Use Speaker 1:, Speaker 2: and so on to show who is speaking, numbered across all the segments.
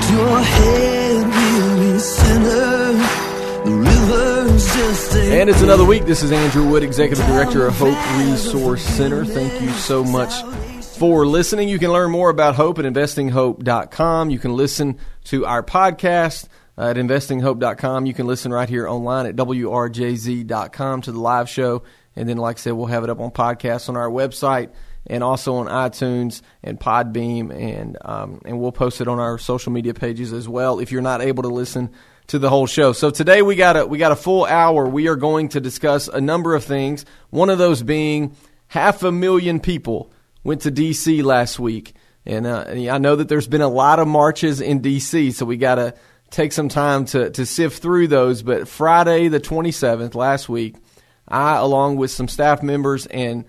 Speaker 1: your head, weary sinner. The river's just a...
Speaker 2: And it's another week. This is Andrew Wood, Executive Director of Hope Resource Center. Thank you so much for listening. You can learn more about Hope at investinghope.com. You can listen to our podcast at investinghope.com. You can listen right here online at wrjz.com to the live show. And then, like I said, we'll have it up on podcasts on our website and also on iTunes and Podbeam. And we'll post it on our social media pages as well if you're not able to listen to the whole show. So today we got a full hour. We are going to discuss a number of things. One of those being 500,000 people went to D.C. last week. And I know that there's been a lot of marches in D.C., so we got to take some time to sift through those. But Friday the 27th, last week, I, along with some staff members and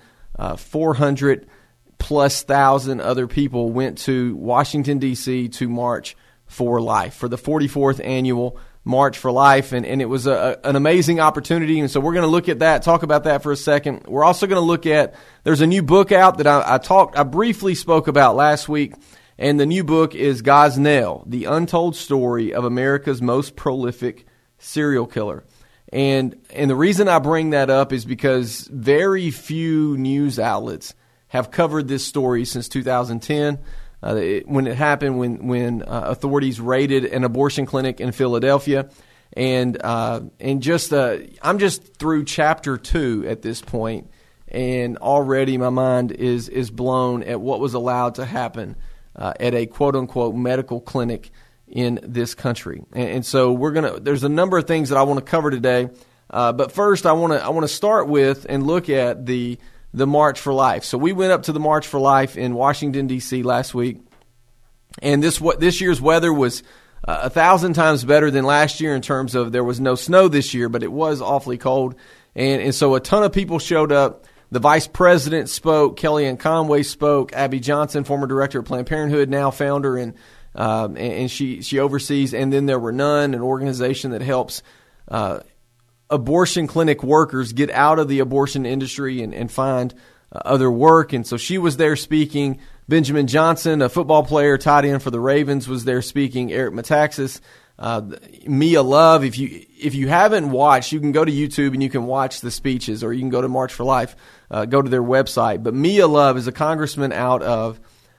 Speaker 2: 400+ thousand other people, went to Washington, D.C. to march for life, for the 44th annual March for Life, and it was an amazing opportunity, and so we're going to look at that, talk about that for a second. We're also going to look at, there's a new book out that I briefly spoke about last week, and the new book is Gosnell, The Untold Story of America's Most Prolific Serial Killer. And the reason I bring that up is because very few news outlets have covered this story since 2010. When it happened, when authorities raided an abortion clinic in Philadelphia, and just I'm just through chapter 2 at this point, and already my mind is blown at what was allowed to happen at a quote unquote medical clinic in this country. And so there's a number of things that I want to cover today, but first I want to start with and look at the March for Life. So we went up to the March for Life in Washington, D.C. last week, and this year's weather was 1,000 times better than last year in terms of there was no snow this year, but it was awfully cold, and so a ton of people showed up. The Vice President spoke, Kellyanne Conway spoke, Abby Johnson, former director of Planned Parenthood, now founder, and she oversees, and then there were None, an organization that helps abortion clinic workers get out of the abortion industry and find other work. And so she was there speaking. Benjamin Johnson, a football player, tight end for the Ravens, was there speaking. Eric Metaxas, Mia Love. If you haven't watched, you can go to YouTube and you can watch the speeches, or you can go to March for Life, go to their website. But Mia Love is a congressman out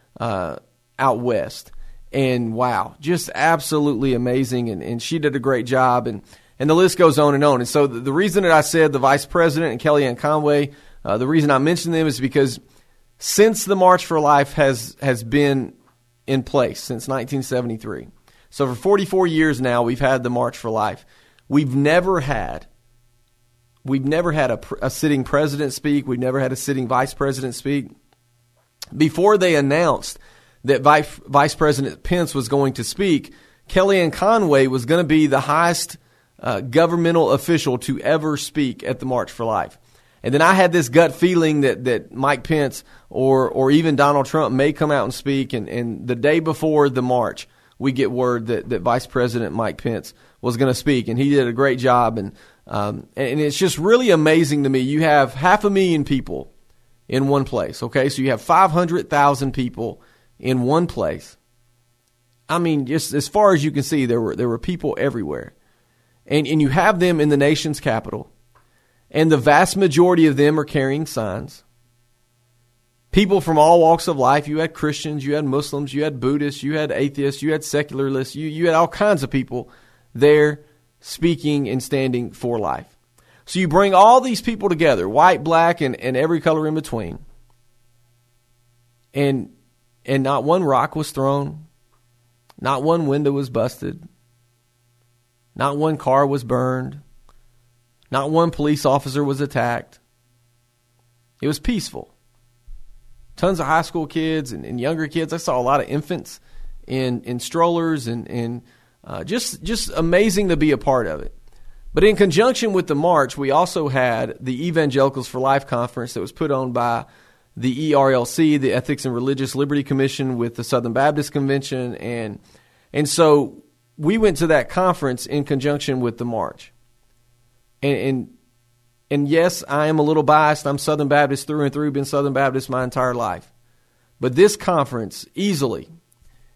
Speaker 2: west. And wow, just absolutely amazing. And she did a great job. And the list goes on. And so the reason that I said the Vice President and Kellyanne Conway, the reason I mentioned them is because since the March for Life has been in place since 1973, so for 44 years now we've had the March for Life. We've never had a sitting president speak. We've never had a sitting vice president speak. Before they announced that Vice President Pence was going to speak, Kellyanne Conway was going to be the highest governmental official to ever speak at the March for Life. And then I had this gut feeling that Mike Pence or even Donald Trump may come out and speak. And the day before the march, we get word that Vice President Mike Pence was going to speak. And he did a great job. And it's just really amazing to me. You have 500,000 people in one place, okay? So you have 500,000 people in one place. I mean, just as far as you can see, there were people everywhere. And you have them in the nation's capital. And the vast majority of them are carrying signs. People from all walks of life. You had Christians, you had Muslims, you had Buddhists, you had atheists, you had secularists, you had all kinds of people there speaking and standing for life. So you bring all these people together, white, black, and every color in between. And not one rock was thrown. Not one window was busted. Not one car was burned. Not one police officer was attacked. It was peaceful. Tons of high school kids and younger kids. I saw a lot of infants in strollers and just amazing to be a part of it. But in conjunction with the march, we also had the Evangelicals for Life conference that was put on by the ERLC, the Ethics and Religious Liberty Commission, with the Southern Baptist Convention. And so we went to that conference in conjunction with the march. And yes, I am a little biased. I'm Southern Baptist through and through, been Southern Baptist my entire life. But this conference easily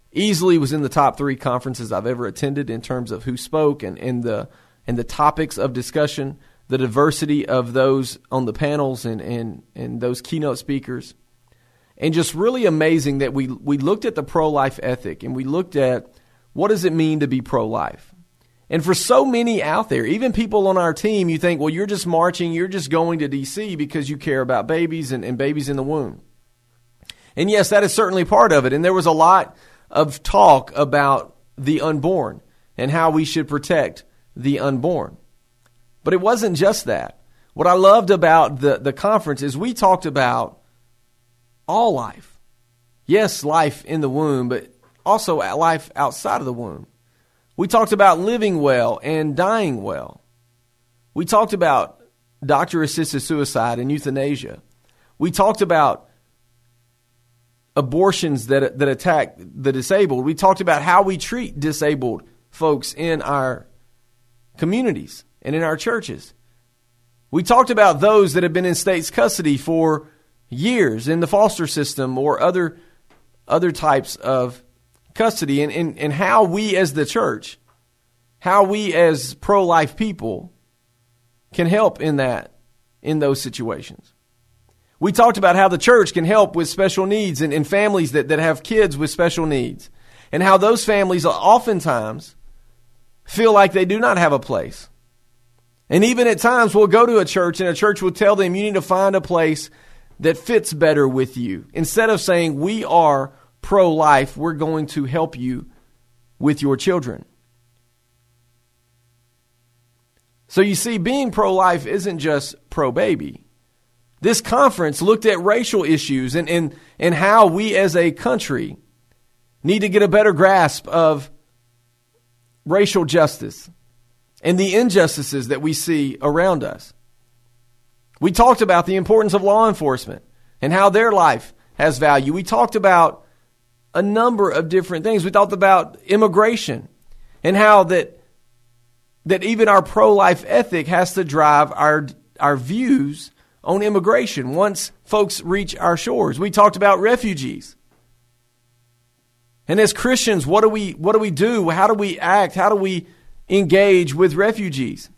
Speaker 2: easily was in the top 3 conferences I've ever attended in terms of who spoke and the topics of discussion, the diversity of those on the panels and those keynote speakers. And just really amazing that we looked at the pro-life ethic and we looked at what does it mean to be pro-life. And for so many out there, even people on our team, you think, well, you're just marching, you're just going to D.C. because you care about babies and babies in the womb. And yes, that is certainly part of it. And there was a lot of talk about the unborn and how we should protect the unborn. But it wasn't just that. What I loved about the conference is we talked about all life. Yes, life in the womb, but also life outside of the womb. We talked about living well and dying well. We talked about doctor-assisted suicide and euthanasia. We talked about abortions that attack the disabled. We talked about how we treat disabled folks in our communities and in our churches. We talked about those that have been in state's custody for years in the foster system or other types of custody, and how we as the church, how we as pro-life people can help in those situations. We talked about how the church can help with special needs and families that have kids with special needs, and how those families oftentimes feel like they do not have a place. And even at times we'll go to a church and a church will tell them you need to find a place that fits better with you. Instead of saying we are pro-life, we're going to help you with your children. So you see, being pro-life isn't just pro-baby. This conference looked at racial issues and how we as a country need to get a better grasp of racial justice and the injustices that we see around us. We talked about the importance of law enforcement and how their life has value. We talked about a number of different things. We talked about immigration and how that even our pro-life ethic has to drive our views on immigration once folks reach our shores. We talked about refugees. And as Christians, what do we do? How do we act? How do we engage with refugees?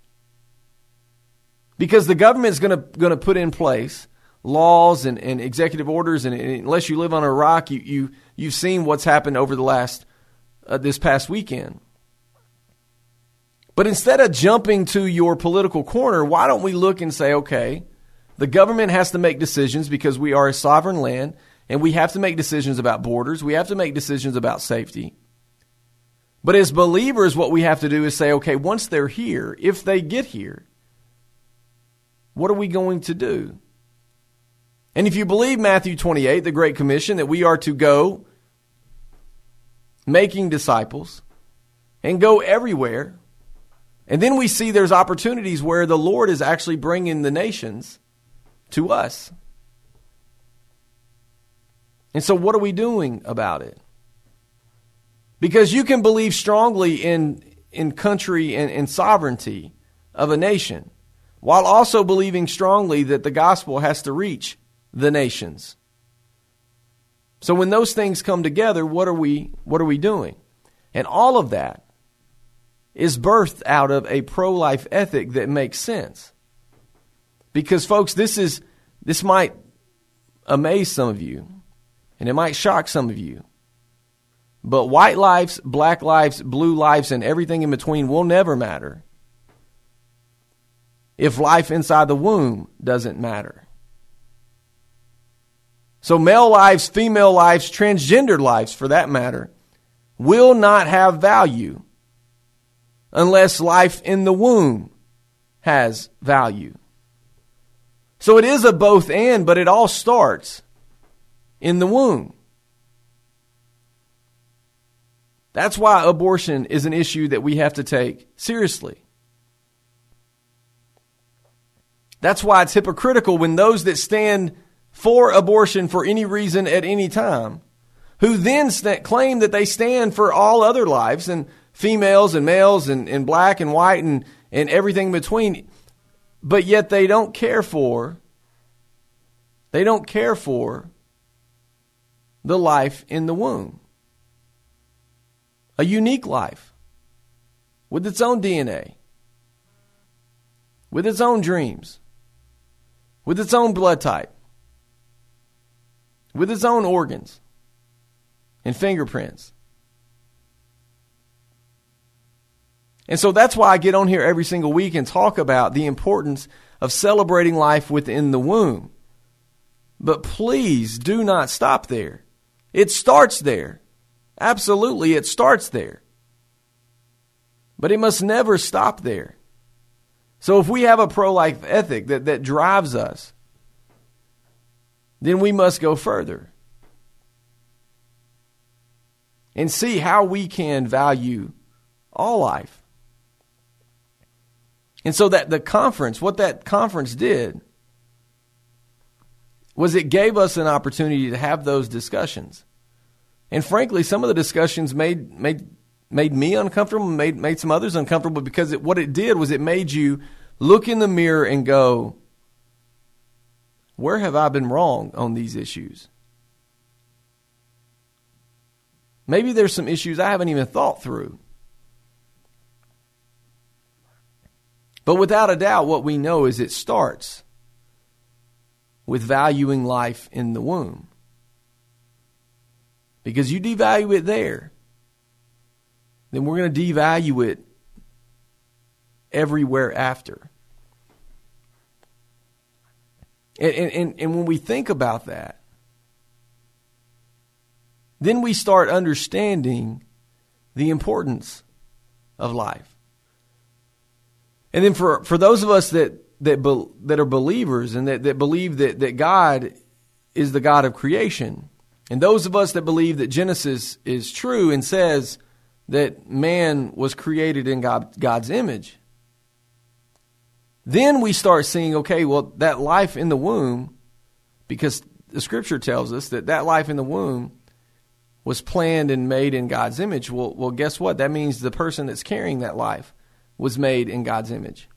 Speaker 2: Because the government is going to put in place laws and executive orders, and unless you live on a rock, you've seen what's happened over the last this past weekend. But instead of jumping to your political corner, why don't we look and say, okay, the government has to make decisions because we are a sovereign land, and we have to make decisions about borders. We have to make decisions about safety. But as believers, what we have to do is say, okay, once they're here, if they get here, what are we going to do? And if you believe Matthew 28, the Great Commission, that we are to go making disciples and go everywhere, and then we see there's opportunities where the Lord is actually bringing the nations to us. And so what are we doing about it? Because you can believe strongly in country and sovereignty of a nation, while also believing strongly that the gospel has to reach the nations. So when those things come together, what are we doing? And all of that is birthed out of a pro-life ethic that makes sense. Because folks, this might amaze some of you, and it might shock some of you. But white lives, black lives, blue lives, and everything in between will never matter if life inside the womb doesn't matter. So male lives, female lives, transgender lives, for that matter, will not have value unless life in the womb has value. So it is a both and, but it all starts in the womb. That's why abortion is an issue that we have to take seriously. That's why it's hypocritical when those that stand for abortion for any reason at any time, who then claim that they stand for all other lives and females and males and black and white and everything in between, but yet they don't care for the life in the womb. a unique life with its own DNA, with its own dreams, with its own blood type, with its own organs and fingerprints. And so that's why I get on here every single week and talk about the importance of celebrating life within the womb. But please do not stop there. It starts there. Absolutely, it starts there. But it must never stop there. So if we have a pro-life ethic that drives us, then we must go further and see how we can value all life. And so that the conference, what that conference did was it gave us an opportunity to have those discussions. And frankly, some of the discussions made me uncomfortable, made some others uncomfortable, because what it did was it made you look in the mirror and go, where have I been wrong on these issues? Maybe there's some issues I haven't even thought through. But without a doubt, what we know is it starts with valuing life in the womb. Because you devalue it there, then we're going to devalue it everywhere after. And when we think about that, then we start understanding the importance of life. And then for those of us that are believers and that believe that God is the God of creation, and those of us that believe that Genesis is true and says that man was created in God's image, then we start seeing, okay, well, that life in the womb, because the Scripture tells us that life in the womb was planned and made in God's image. Well, guess what? That means the person that's carrying that life was made in God's image.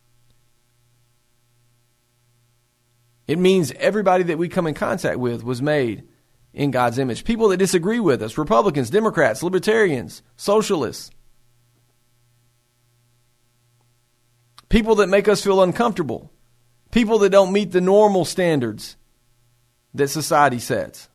Speaker 2: It means everybody that we come in contact with was made in God's image. People that disagree with us, Republicans, Democrats, Libertarians, Socialists, people that make us feel uncomfortable, people that don't meet the normal standards that society sets.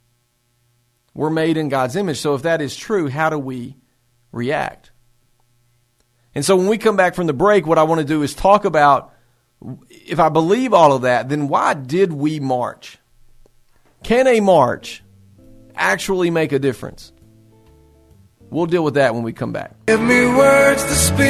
Speaker 2: We're made in God's image. So if that is true, how do we react? And so when we come back from the break, what I want to do is talk about, if I believe all of that, then why did we march? Can a march actually make a difference? We'll deal with that when we come back.
Speaker 1: Give me words to speak,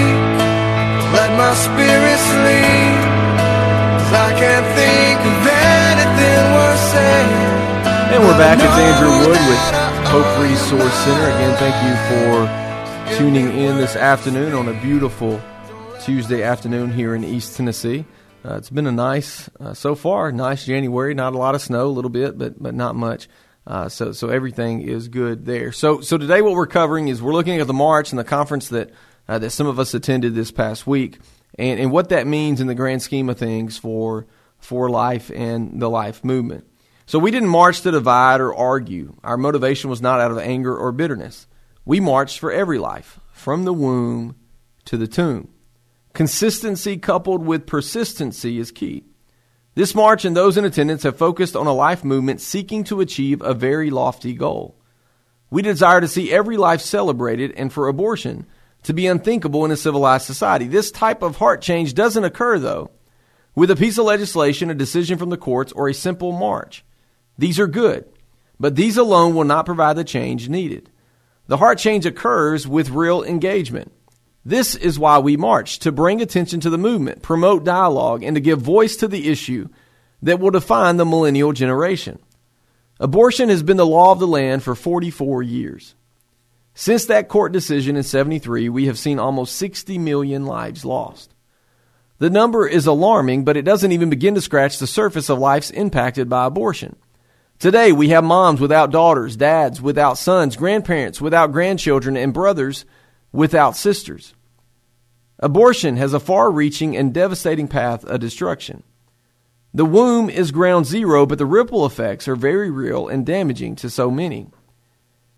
Speaker 1: let my spirit sleep, 'cause I can't think of anything worth saying.
Speaker 2: And we're back. It's Andrew Wood with Hope Resource Center. Again, thank you for tuning in this afternoon on a beautiful Tuesday afternoon here in East Tennessee. It's been a nice, so far, nice January. Not a lot of snow, a little bit, but not much. So everything is good there. So today what we're covering is we're looking at the march and the conference that some of us attended this past week, and what that means in the grand scheme of things for life and the life movement. So we didn't march to divide or argue. Our motivation was not out of anger or bitterness. We marched for every life, from the womb to the tomb. Consistency coupled with persistency is key. This march and those in attendance have focused on a life movement seeking to achieve a very lofty goal. We desire to see every life celebrated and for abortion to be unthinkable in a civilized society. This type of heart change doesn't occur, though, with a piece of legislation, a decision from the courts, or a simple march. These are good, but these alone will not provide the change needed. The heart change occurs with real engagement. This is why we march, to bring attention to the movement, promote dialogue, and to give voice to the issue that will define the millennial generation. Abortion has been the law of the land for 44 years. Since that court decision in 73, we have seen almost 60 million lives lost. The number is alarming, but it doesn't even begin to scratch the surface of lives impacted by abortion. Today, we have moms without daughters, dads without sons, grandparents without grandchildren, and brothers without sisters. Abortion has a far-reaching and devastating path of destruction. The womb is ground zero, but the ripple effects are very real and damaging to so many.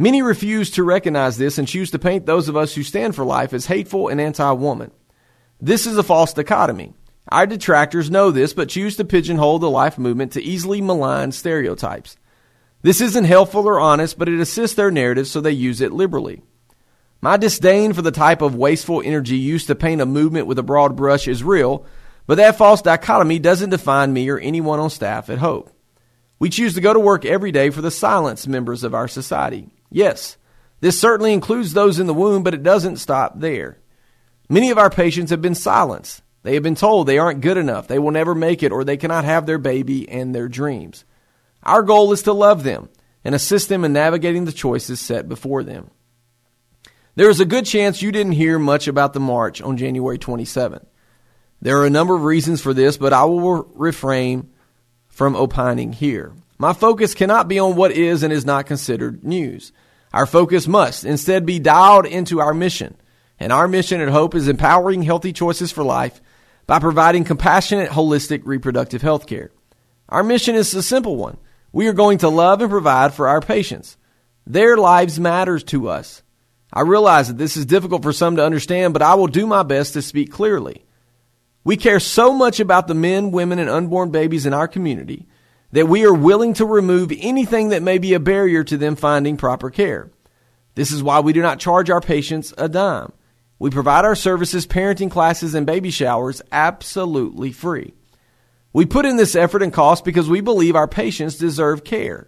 Speaker 2: Many refuse to recognize this and choose to paint those of us who stand for life as hateful and anti-woman. This is a false dichotomy. Our detractors know this, but choose to pigeonhole the life movement to easily malign stereotypes. This isn't helpful or honest, but it assists their narrative, so they use it liberally. My disdain for the type of wasteful energy used to paint a movement with a broad brush is real, but that false dichotomy doesn't define me or anyone on staff at Hope. We choose to go to work every day for the silenced members of our society. Yes, this certainly includes those in the womb, but it doesn't stop there. Many of our patients have been silenced. They have been told they aren't good enough, they will never make it, or they cannot have their baby and their dreams. Our goal is to love them and assist them in navigating the choices set before them. There is a good chance you didn't hear much about the march on January 27th. There are a number of reasons for this, but I will refrain from opining here. My focus cannot be on what is and is not considered news. Our focus must instead be dialed into our mission. And our mission at Hope is empowering healthy choices for life by providing compassionate, holistic reproductive health care. Our mission is a simple one. We are going to love and provide for our patients. Their lives matter to us. I realize that this is difficult for some to understand, but I will do my best to speak clearly. We care so much about the men, women, and unborn babies in our community that we are willing to remove anything that may be a barrier to them finding proper care. This is why we do not charge our patients a dime. We provide our services, parenting classes, and baby showers absolutely free. We put in this effort and cost because we believe our patients deserve care.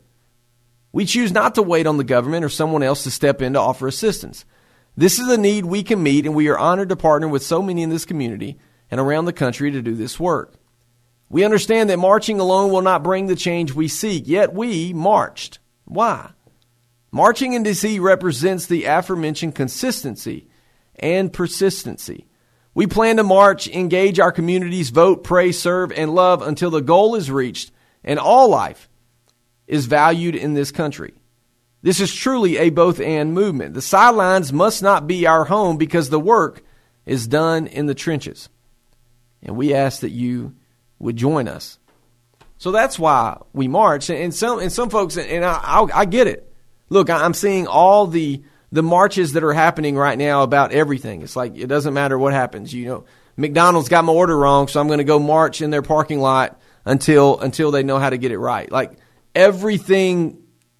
Speaker 2: We choose not to wait on the government or someone else to step in to offer assistance. This is a need we can meet, and we are honored to partner with so many in this community and around the country to do this work. We understand that marching alone will not bring the change we seek, yet we marched. Why? Marching in D.C. represents the aforementioned consistency and persistency. We plan to march, engage our communities, vote, pray, serve, and love until the goal is reached and all life is valued in this country. This is truly a both-and movement. The sidelines must not be our home because the work is done in the trenches. And we ask that you would join us. So that's why we march. And some folks, and I get it. Look, I'm seeing all the marches that are happening right now about everything. It's like it doesn't matter what happens. You know, McDonald's got my order wrong, so I'm going to go march in their parking lot until they know how to get it right. Like everything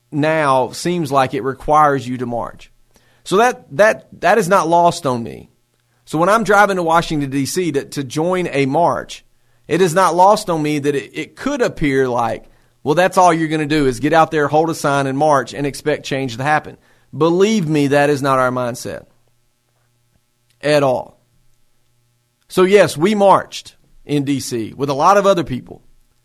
Speaker 2: now seems like it requires you to march. So that is not lost on me. So when I'm driving to Washington, D.C. to join a march, it is not lost on me that it could appear like, well, that's all you're going to do is get out there, hold a sign, and march and expect change to happen. Believe me, that is not our mindset at all. So yes, we marched in D.C. with a lot of other people.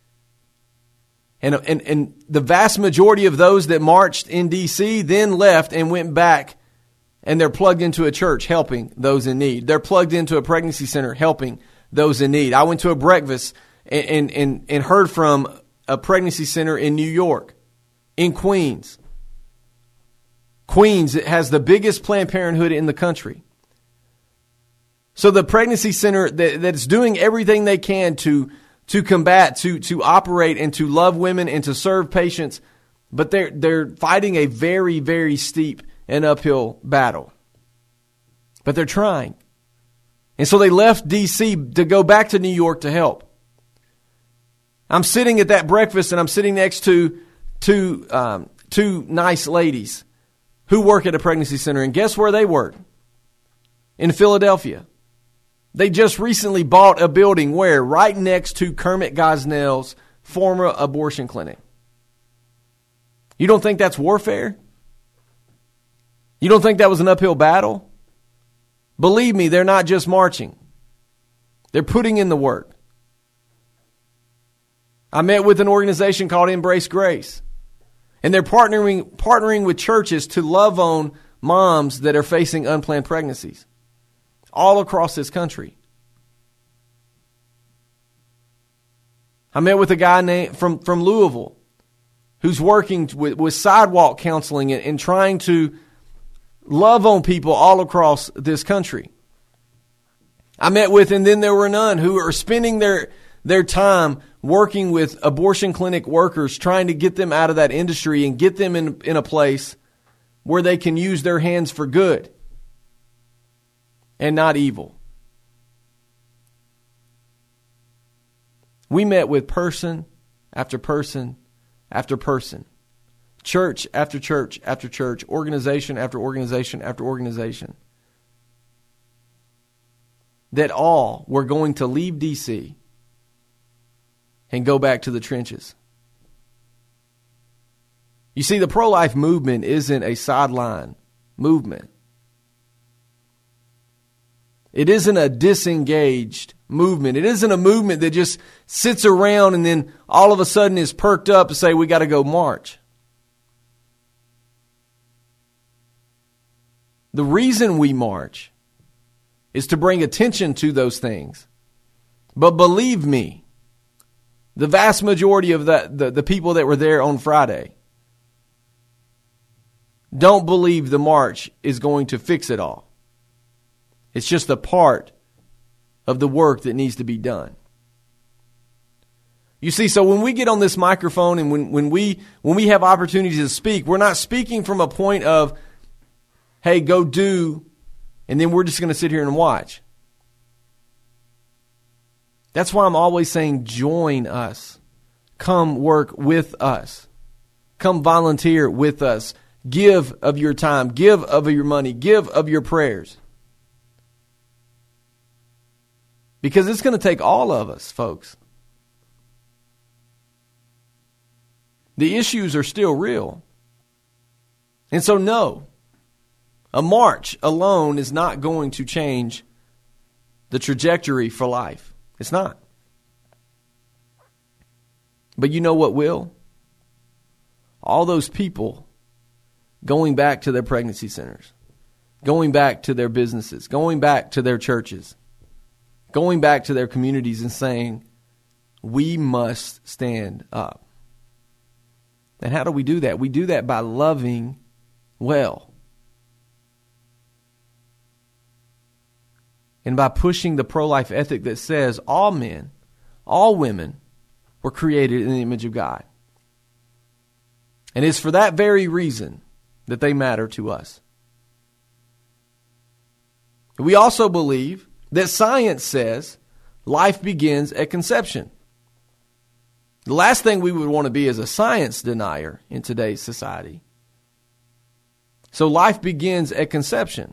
Speaker 2: And the vast majority of those that marched in D.C. then left and went back, and they're plugged into a church helping those in need. They're plugged into a pregnancy center helping those in need. I went to a breakfast and heard from a pregnancy center in New York, in Queens. Queens has the biggest Planned Parenthood in the country. So the pregnancy center that's doing everything they can to combat, to operate, and to love women and to serve patients, but they're fighting a very, very steep and uphill battle. But they're trying. And so they left D.C. to go back to New York to help. I'm sitting at that breakfast, and I'm sitting next to two nice ladies who work at a pregnancy center. And guess where they work? In Philadelphia. They just recently bought a building where? Right next to Kermit Gosnell's former abortion clinic. You don't think that's warfare? You don't think that was an uphill battle? Believe me, they're not just marching. They're putting in the work. I met with an organization called Embrace Grace. And they're partnering with churches to love on moms that are facing unplanned pregnancies all across this country. I met with a guy from Louisville who's working with sidewalk counseling and trying to love on people all across this country. I met with, and then there were none, who are spending their time working with abortion clinic workers, trying to get them out of that industry and get them in a place where they can use their hands for good and not evil. We met with person after person after person, church after church after church, organization after organization after organization, that all were going to leave D.C. and go back to the trenches. You see, the pro-life movement isn't a sideline movement. It isn't a disengaged movement. It isn't a movement that just sits around and then all of a sudden is perked up to say, we got to go march. The reason we march is to bring attention to those things. But believe me, the vast majority of the people that were there on Friday don't believe the march is going to fix it all. It's just a part of the work that needs to be done. You see, so when we get on this microphone and when we have opportunities to speak, we're not speaking from a point of, hey, go do, and then we're just going to sit here and watch. That's why I'm always saying, join us. Come work with us. Come volunteer with us. Give of your time. Give of your money. Give of your prayers. Because it's going to take all of us, folks. The issues are still real. And so, no, a march alone is not going to change the trajectory for life. It's not. But you know what will? All those people going back to their pregnancy centers, going back to their businesses, going back to their churches, going back to their communities and saying, we must stand up. And how do we do that? We do that by loving well. And by pushing the pro-life ethic that says all men, all women were created in the image of God. And it's for that very reason that they matter to us. We also believe that science says life begins at conception. The last thing we would want to be is a science denier in today's society. So life begins at conception.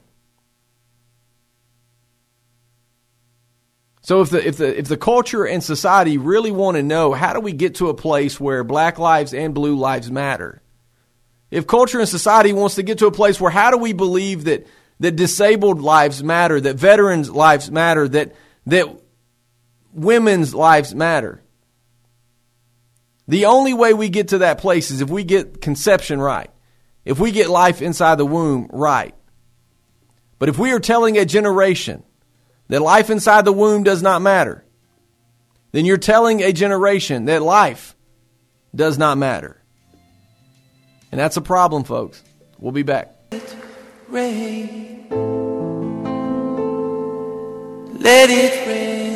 Speaker 2: So if the culture and society really want to know, how do we get to a place where black lives and blue lives matter? If culture and society wants to get to a place where, how do we believe that disabled lives matter, that veterans' lives matter, that women's lives matter? The only way we get to that place is if we get conception right, if we get life inside the womb right. But if we are telling a generation that life inside the womb does not matter, then you're telling a generation that life does not matter. And that's a problem, folks. We'll be back.
Speaker 1: Rain. Let it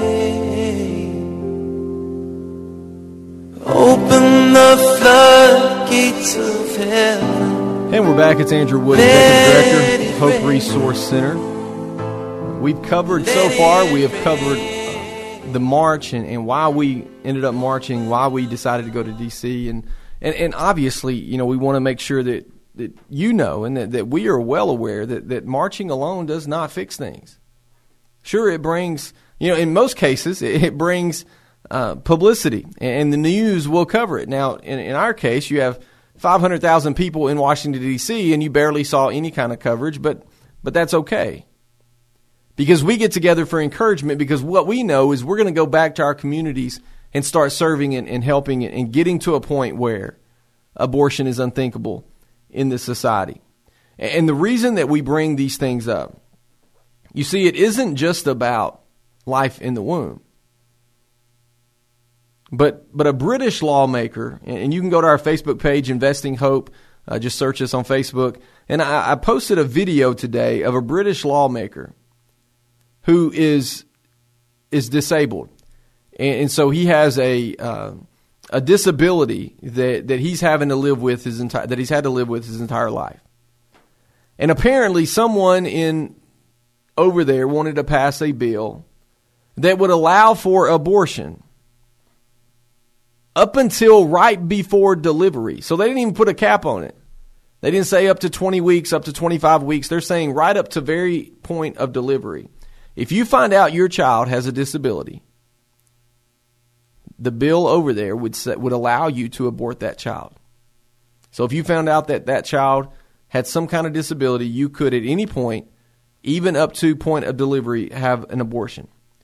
Speaker 1: rain. Open the floodgates of heaven.
Speaker 2: And we're back. It's Andrew Wood, Executive Director of Hope Resource Center. We've covered so far, we have covered the march and why we ended up marching, why we decided to go to D.C. And obviously, you know, we want to make sure that you know and that we are well aware that marching alone does not fix things. Sure, it brings, you know, in most cases, it brings publicity, and the news will cover it. Now, in our case, you have 500,000 people in Washington, D.C., and you barely saw any kind of coverage, but that's okay. Because we get together for encouragement, because what we know is we're going to go back to our communities and start serving and helping and getting to a point where abortion is unthinkable in this society. And the reason that we bring these things up, you see, it isn't just about life in the womb. But a British lawmaker, and you can go to our Facebook page, Investing Hope, just search us on Facebook, and I posted a video today of a British lawmaker who is disabled. And so he has a disability that he's having to live with that he's had to live with his entire life. And apparently someone over there wanted to pass a bill that would allow for abortion up until right before delivery. So they didn't even put a cap on it. They didn't say up to 20 weeks, up to 25 weeks. They're saying right up to very point of delivery. If you find out your child has a disability, the bill over there would allow you to abort that child. So if you found out that child had some kind of disability, you could at any point, even up to point of delivery, have an abortion.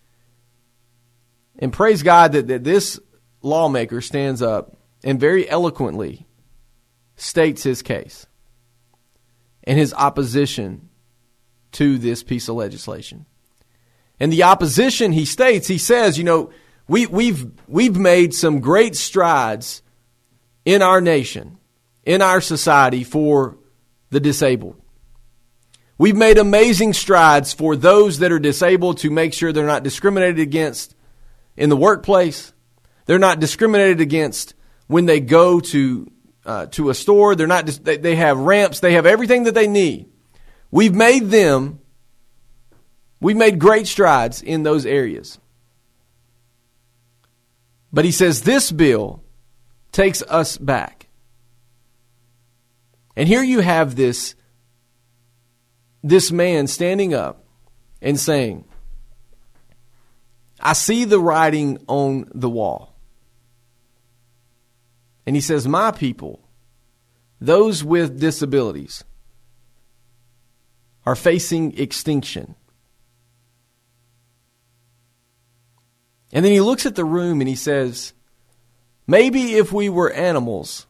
Speaker 2: And praise God that this lawmaker stands up and very eloquently states his case and his opposition to this piece of legislation. And the opposition, he says, we've made some great strides in our nation, in our society for the disabled. We've made amazing strides for those that are disabled to make sure they're not discriminated against in the workplace. They're not discriminated against when they go to a store. They have ramps. They have everything that they need. We've made great strides in those areas. But he says this bill takes us back. And here you have this man standing up and saying, I see the writing on the wall. And he says, my people, those with disabilities, are facing extinction. And then he looks at the room and he says, maybe if we were animals,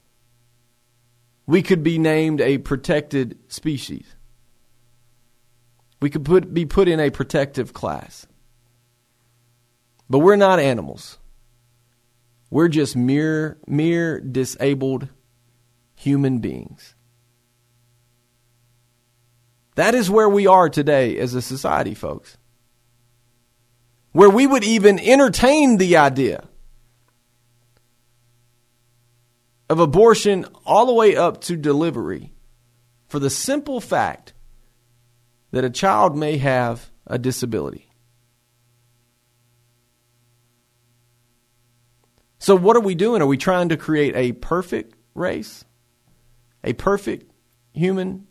Speaker 2: we could be named a protected species. We could be put in a protective class. But we're not animals. We're just mere disabled human beings. That is where we are today as a society, folks. Where we would even entertain the idea of abortion all the way up to delivery for the simple fact that a child may have a disability. So what are we doing? Are we trying to create a perfect race? A perfect human?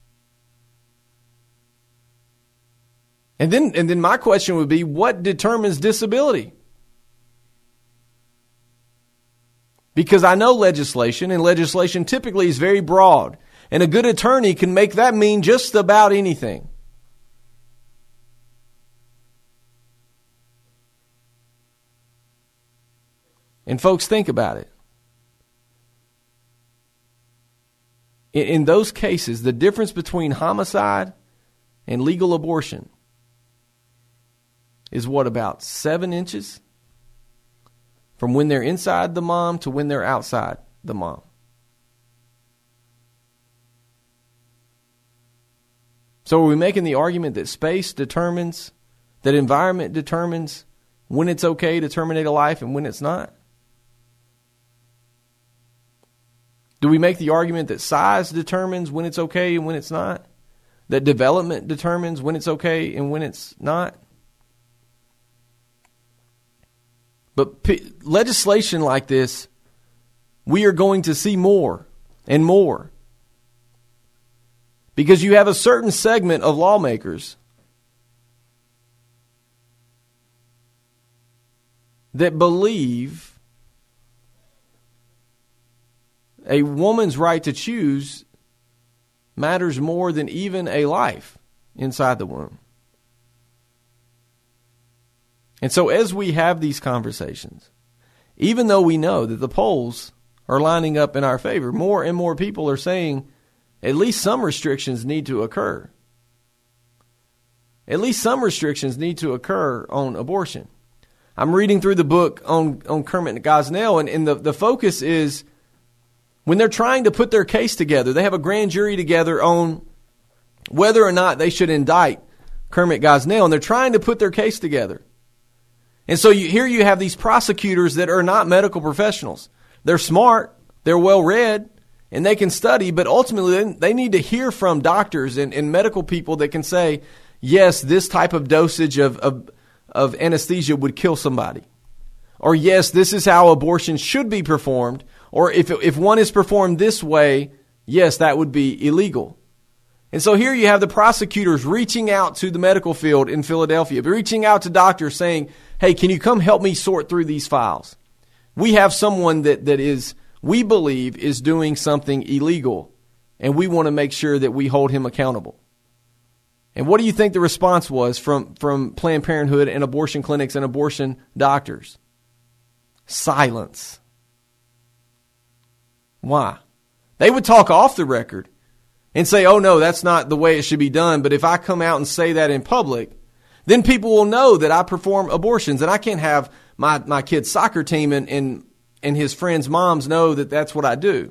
Speaker 2: And then my question would be, what determines disability? Because I know legislation, and legislation typically is very broad. And a good attorney can make that mean just about anything. And folks, think about it. In those cases, the difference between homicide and legal abortion is what, about 7 inches? From when they're inside the mom to when they're outside the mom. So are we making the argument that space determines, that environment determines when it's okay to terminate a life and when it's not? Do we make the argument that size determines when it's okay and when it's not? That development determines when it's okay and when it's not? But legislation like this, we are going to see more and more. Because you have a certain segment of lawmakers that believe a woman's right to choose matters more than even a life inside the womb. And so as we have these conversations, even though we know that the polls are lining up in our favor, more and more people are saying at least some restrictions need to occur. At least some restrictions need to occur on abortion. I'm reading through the book on Kermit Gosnell, and the focus is when they're trying to put their case together, they have a grand jury together on whether or not they should indict Kermit Gosnell, and they're trying to put their case together. And so here you have these prosecutors that are not medical professionals. They're smart, they're well-read, and they can study, but ultimately they need to hear from doctors and medical people that can say, yes, this type of dosage of anesthesia would kill somebody. Or yes, this is how abortion should be performed. Or if one is performed this way, yes, that would be illegal. And so here you have the prosecutors reaching out to the medical field in Philadelphia, reaching out to doctors saying, hey, can you come help me sort through these files? We have someone that is, we believe, is doing something illegal, and we want to make sure that we hold him accountable. And what do you think the response was from Planned Parenthood and abortion clinics and abortion doctors? Silence. Why? They would talk off the record and say, oh no, that's not the way it should be done. But if I come out and say that in public, then people will know that I perform abortions, and I can't have my kid's soccer team and his friends' moms know that that's what I do.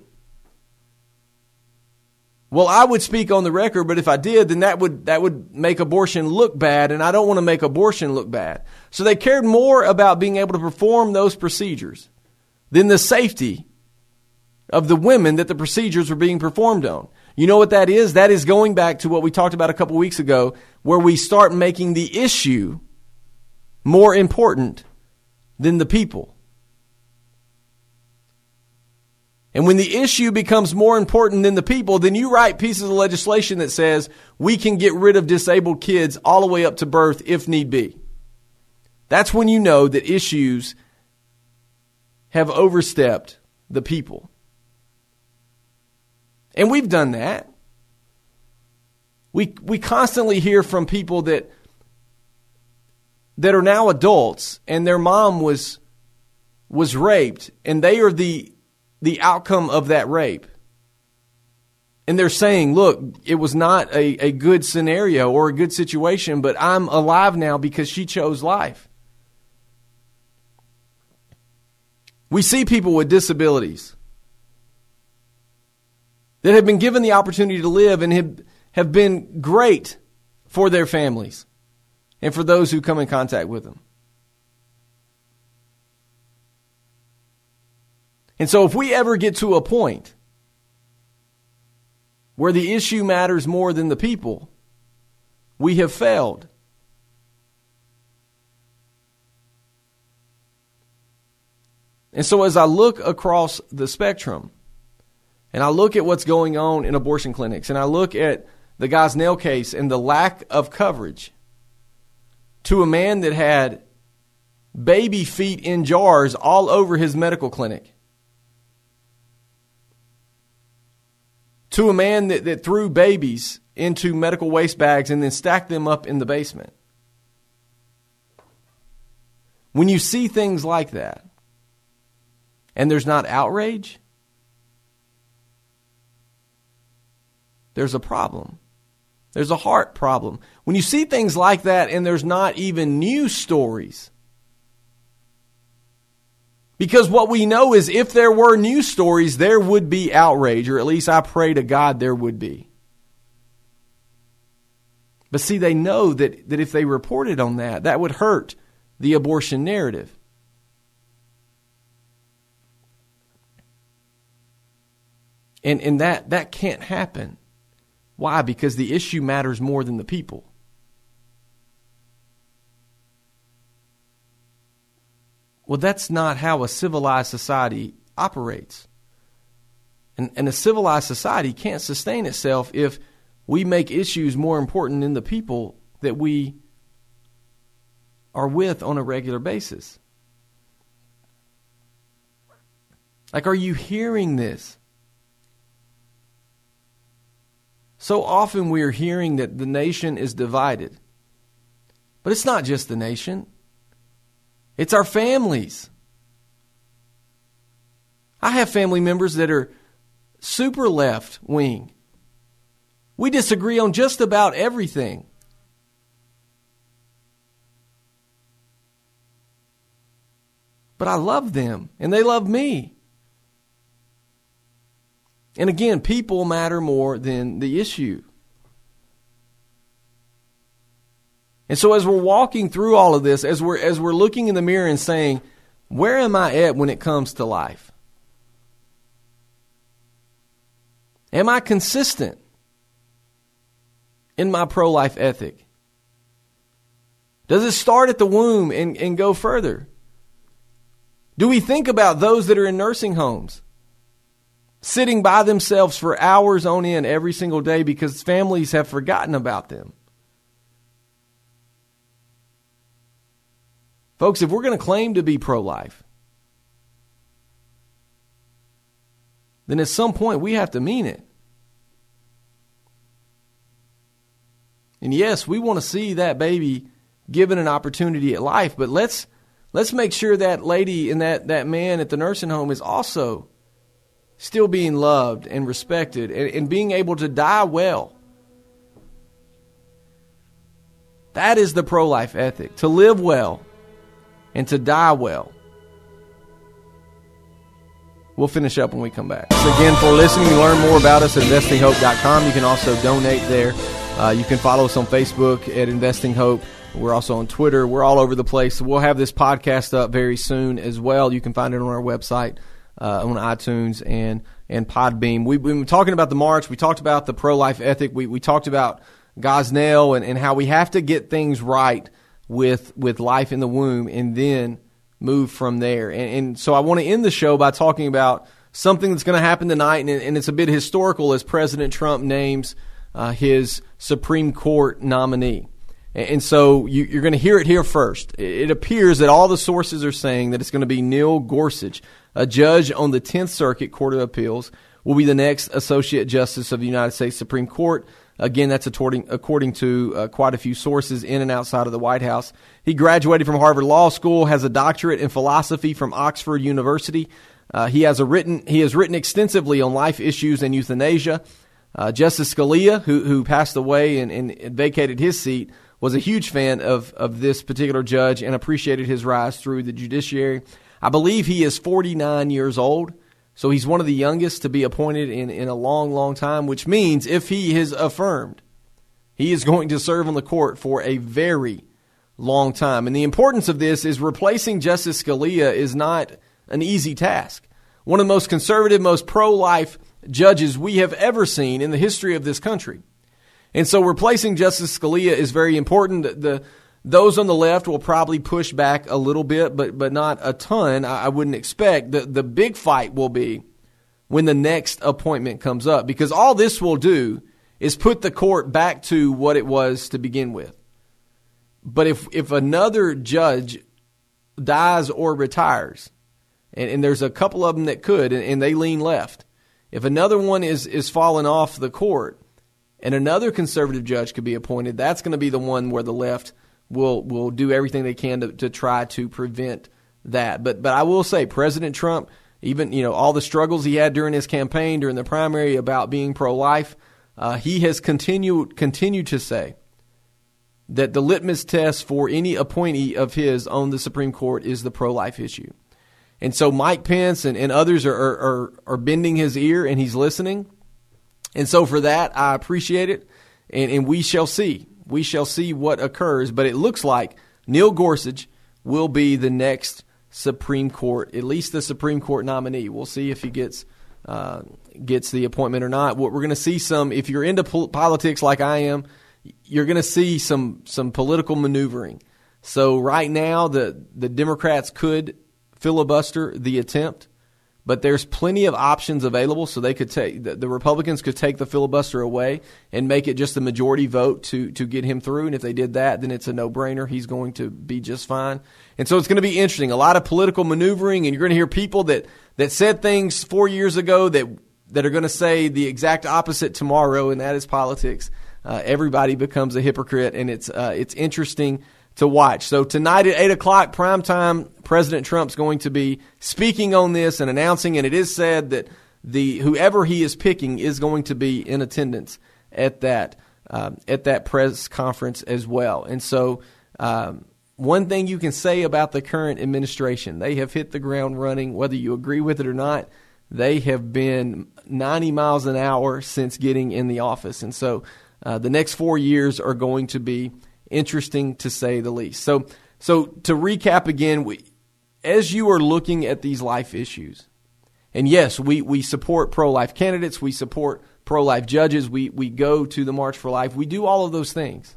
Speaker 2: Well, I would speak on the record, but if I did, then that would make abortion look bad, and I don't want to make abortion look bad. So they cared more about being able to perform those procedures than the safety of the women that the procedures were being performed on. You know what that is? That is going back to what we talked about a couple weeks ago, where we start making the issue more important than the people. And when the issue becomes more important than the people, then you write pieces of legislation that says we can get rid of disabled kids all the way up to birth if need be. That's when you know that issues have overstepped the people. And we've done that. We constantly hear from people that are now adults and their mom was raped, and they are the outcome of that rape. And they're saying, look, it was not a good scenario or a good situation, but I'm alive now because she chose life. We see people with disabilities that have been given the opportunity to live and have been great for their families and for those who come in contact with them. And so if we ever get to a point where the issue matters more than the people, we have failed. And so as I look across the spectrum, and I look at what's going on in abortion clinics, and I look at the Gosnell case and the lack of coverage to a man that had baby feet in jars all over his medical clinic, to a man that threw babies into medical waste bags and then stacked them up in the basement. When you see things like that, and there's not outrage, there's a problem. There's a heart problem. When you see things like that and there's not even news stories, because what we know is if there were news stories, there would be outrage, or at least I pray to God there would be. But see, they know that if they reported on that would hurt the abortion narrative. And that can't happen. Why? Because the issue matters more than the people. Well, that's not how a civilized society operates. And a civilized society can't sustain itself if we make issues more important than the people that we are with on a regular basis. Like, are you hearing this? So often we are hearing that the nation is divided. But it's not just the nation. It's our families. I have family members that are super left wing. We disagree on just about everything. But I love them, and they love me. And again, people matter more than the issue. And so as we're walking through all of this, as we're looking in the mirror and saying, where am I at when it comes to life? Am I consistent in my pro-life ethic? Does it start at the womb and go further? Do we think about those that are in nursing homes, sitting by themselves for hours on end every single day because families have forgotten about them? Folks, if we're going to claim to be pro-life, then at some point we have to mean it. And yes, we want to see that baby given an opportunity at life, but let's make sure that lady and that man at the nursing home is also still being loved and respected and being able to die well. That is the pro-life ethic, to live well and to die well. We'll finish up when we come back. So again, for listening, you learn more about us at investinghope.com. You can also donate there. You can follow us on Facebook at Investing Hope. We're also on Twitter. We're all over the place. So we'll have this podcast up very soon as well. You can find it on our website, on iTunes and Podbeam. We've been talking about the march. We talked about the pro-life ethic. We talked about Gosnell and how we have to get things right with life in the womb and then move from there. And so I want to end the show by talking about something that's going to happen tonight, and it's a bit historical as President Trump names his Supreme Court nominee. And so you're going to hear it here first. It appears that all the sources are saying that it's going to be Neil Gorsuch, a judge on the 10th Circuit Court of Appeals, will be the next Associate Justice of the United States Supreme Court. Again, that's according to quite a few sources in and outside of the White House. He graduated from Harvard Law School, has a doctorate in philosophy from Oxford University. He has written extensively on life issues and euthanasia. Justice Scalia, who passed away and vacated his seat, was a huge fan of this particular judge and appreciated his rise through the judiciary. I believe he is 49 years old, so he's one of the youngest to be appointed in a long, long time, which means if he is affirmed, he is going to serve on the court for a very long time. And the importance of this is replacing Justice Scalia is not an easy task. One of the most conservative, most pro-life judges we have ever seen in the history of this country. And so replacing Justice Scalia is very important. Those on the left will probably push back a little bit, but not a ton. I wouldn't expect. The big fight will be when the next appointment comes up, because all this will do is put the court back to what it was to begin with. But if another judge dies or retires, and there's a couple of them that could, and they lean left, if another one is falling off the court, and another conservative judge could be appointed, that's going to be the one where the left will do everything they can to try to prevent that. But I will say, President Trump, even all the struggles he had during his campaign, during the primary about being pro-life, he has continued to say that the litmus test for any appointee of his on the Supreme Court is the pro-life issue. And so Mike Pence and others are bending his ear, and he's listening. And so for that, I appreciate it, and we shall see. We shall see what occurs, but it looks like Neil Gorsuch will be the next Supreme Court, at least the Supreme Court nominee. We'll see if he gets the appointment or not. What we're going to see if you're into politics like I am, you're going to see some political maneuvering. So right now, the Democrats could filibuster the attempt, but there's plenty of options available, so they could the Republicans could take the filibuster away and make it just a majority vote to get him through. And if they did that, then it's a no-brainer. He's going to be just fine. And so it's going to be interesting. A lot of political maneuvering, and you're going to hear people that said things 4 years ago that are going to say the exact opposite tomorrow, and that is politics. Everybody becomes a hypocrite, and it's interesting to watch. So tonight at 8 o'clock, primetime, President Trump's going to be speaking on this and announcing, and it is said that whoever he is picking is going to be in attendance at that press conference as well. And so one thing you can say about the current administration, they have hit the ground running, whether you agree with it or not. They have been 90 miles an hour since getting in the office. And so the next 4 years are going to be interesting, to say the least. So to recap again, as you are looking at these life issues, and yes, we support pro-life candidates, we support pro-life judges. We go to the March for Life. We do all of those things.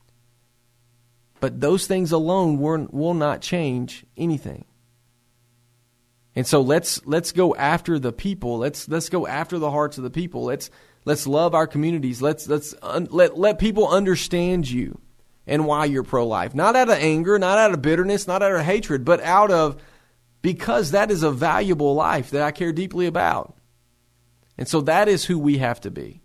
Speaker 2: But those things alone will not change anything. And so let's go after the people. Let's go after the hearts of the people. Let's love our communities. Let people understand you and why you're pro-life. Not out of anger, not out of bitterness, not out of hatred, but because that is a valuable life that I care deeply about. And so that is who we have to be.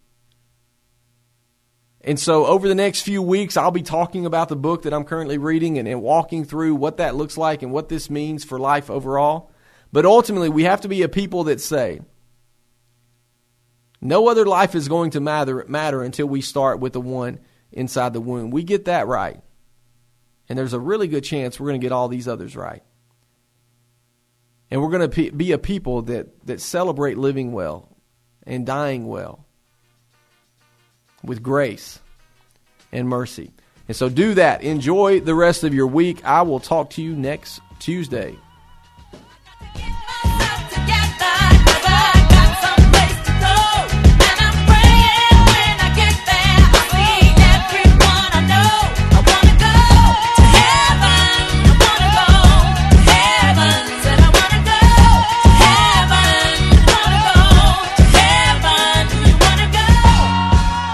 Speaker 2: And so over the next few weeks, I'll be talking about the book that I'm currently reading and walking through what that looks like and what this means for life overall. But ultimately, we have to be a people that say, no other life is going to matter until we start with the one inside the womb. We get that right. And there's a really good chance we're going to get all these others right. And we're going to be a people that celebrate living well and dying well with grace and mercy. And so do that. Enjoy the rest of your week. I will talk to you next Tuesday.